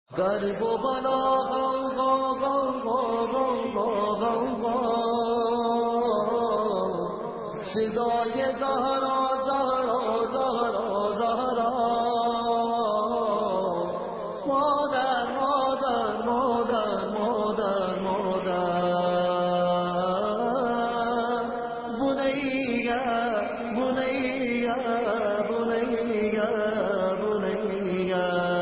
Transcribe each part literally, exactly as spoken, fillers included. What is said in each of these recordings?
کرب و بلا غوغا غوغا غوغا غوغا صدای زہرا زہرا زہرا زہرا مادر مادر مادر مادر مادر بنیا بنیا بنیا بنیا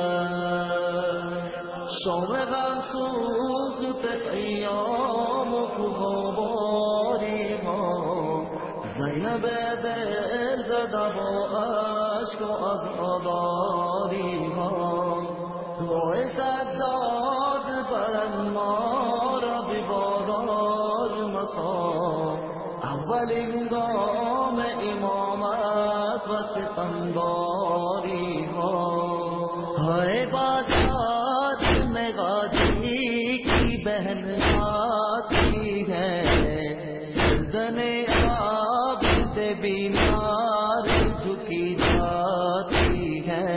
شوم غم سوخت ایام و غباری ما زینب دل زده با عشق و عزاداری ما دعای سجاد بر ما را ببادار مسا اولین گام امامت و ستمداری ما ہے بازار میں غازی کی بہن آتی ہے گردن آب سے بیمار جھکی جاتی ہے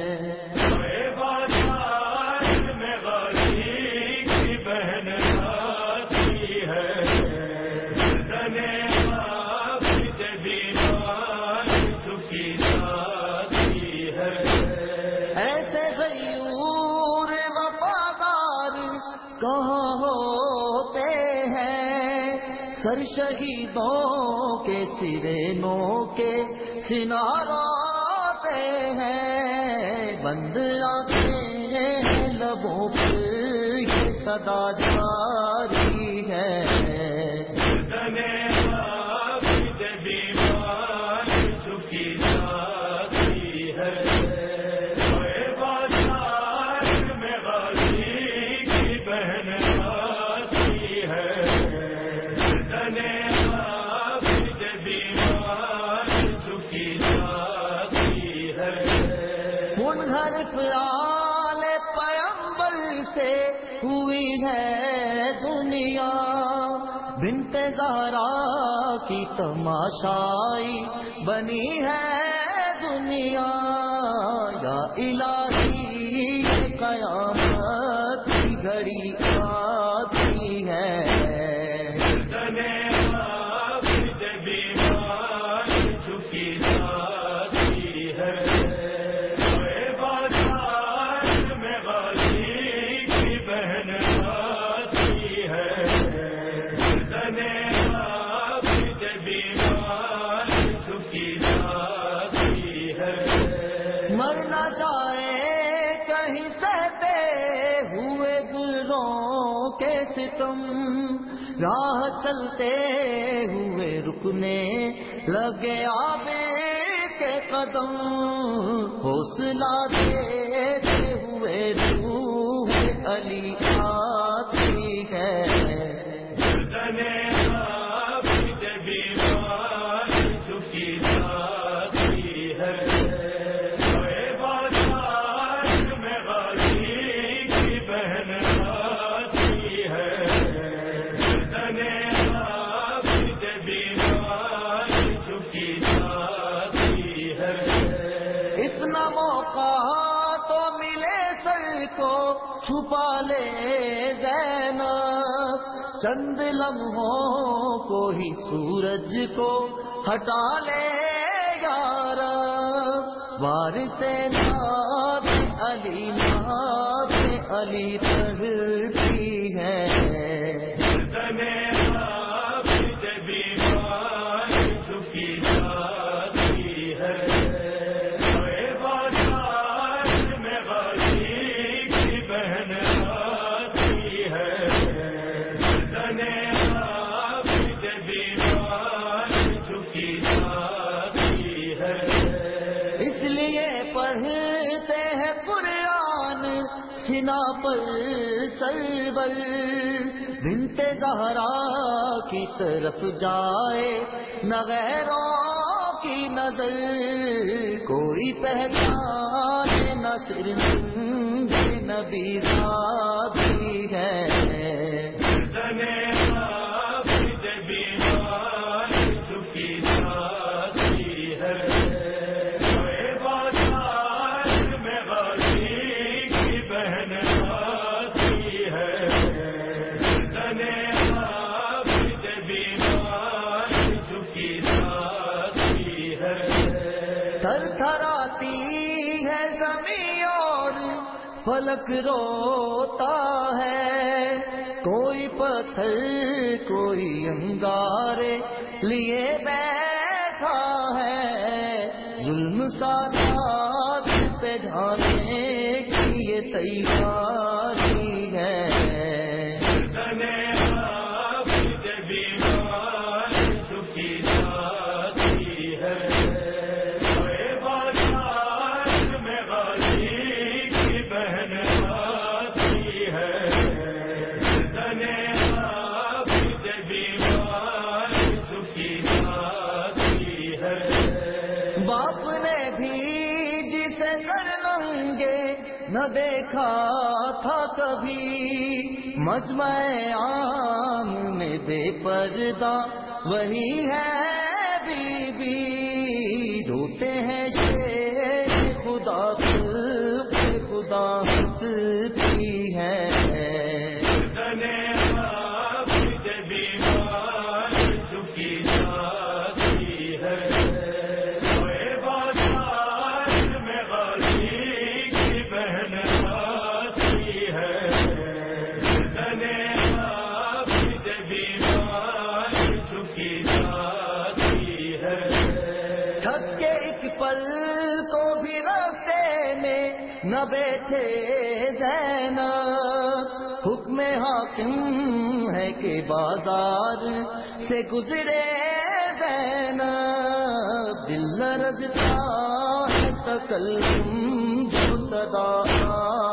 بازار میں غازی کی بہن آتی ہے گردن آب سے بیمار جھکی جاتی ہے ایسے غیور وفادار کہاں ہوتے ہیں سر شہیدوں کے سرینوں کے سناراتے ہیں بند آنکھیں لبوں پر یہ صدا جاری ہے گردن آب سے بیمار جھکی جاتی ہے منحرف آل پیغمبر سے ہوئی ہے دنیا بنت زہرا کی تماشائی بنی ہے دنیا یا الہی قیامت کی گھڑی آتی ہے مرنا جائے کہیں سہتے ہوئے گلوں کے ستم راہ چلتے ہوئے رکنے لگے آبے کے قدم حوصلہ دیتے ہوئے روح علی آتی ہے اتنا موقع تو ملے سر کو چھپا لے زینب چند لمحوں کو ہی سورج کو ہٹا لے یار وارث ناز علی ناز علی پڑھتی ہے اس لیے پڑھتے ہیں قرآن سنا پر سرور بنت زہرا کی طرف جائے نہ غیروں کی نظر کوئی پہچان نہ صرف نبی ذاتی ہے بہن فلک روتا ہے، کوئی پتھر کوئی انگارے لیے بیٹھا ہے، ظلم سادات پہ ڈھانے کی یہ تیاری ہے۔ باپ نے بھی جسے کر لنگے نہ دیکھا تھا کبھی، مجمع عام میں بے پردہ وہی ہے بی بی، روتے ہیں شیر خدا خلق خدا ہنستی ہے۔ تھک کے ایک پل کو بھی راستے میں نہ بیٹھے زینب، حکم حاکم ہے کہ بازار سے گزرے زینب، دل لرزتا ہے تکلم جو صدا